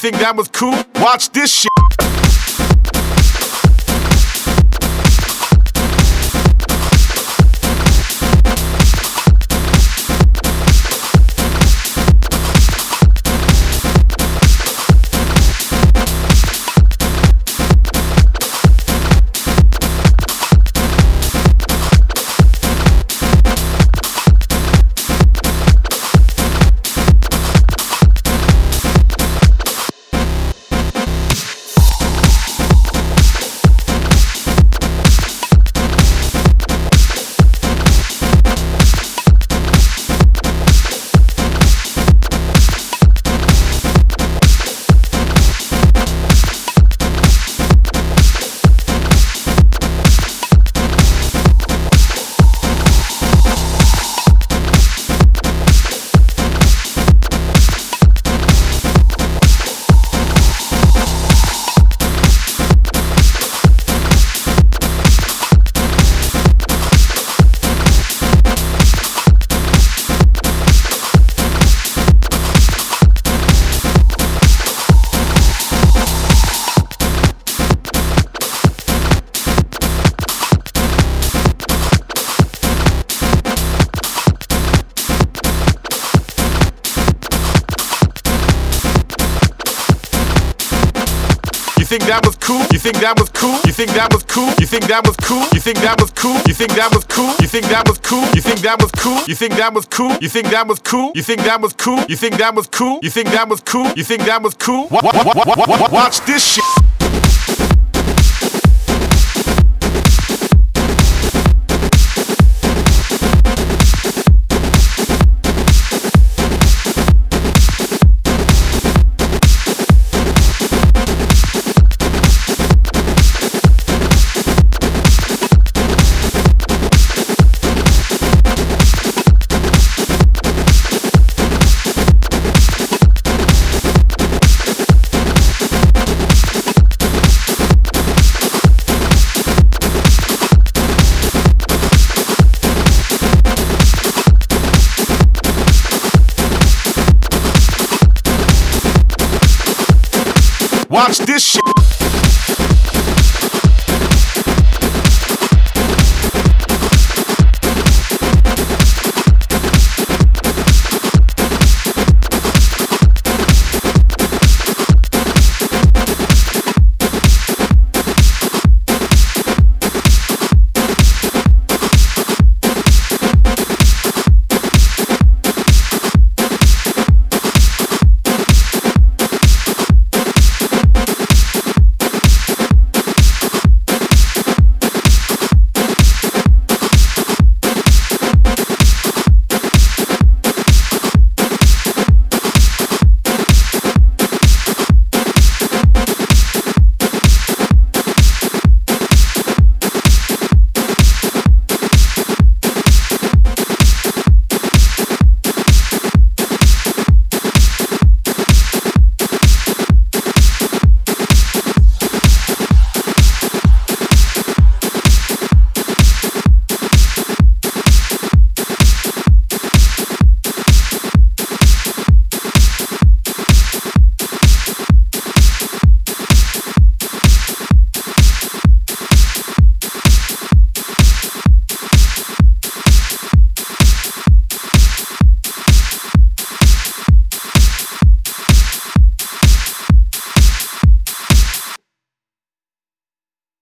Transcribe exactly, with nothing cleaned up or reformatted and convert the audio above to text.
think that was cool? Watch this shit. You think that was cool? You think that was cool? You think that was cool? You think that was cool? You think that was cool? You think that was cool? You think that was cool? You think that was cool? You think that was cool? You think that was cool? You think that was cool? You think that was cool? You think that was cool? You think that was cool? Watch this shit. Watch this shit.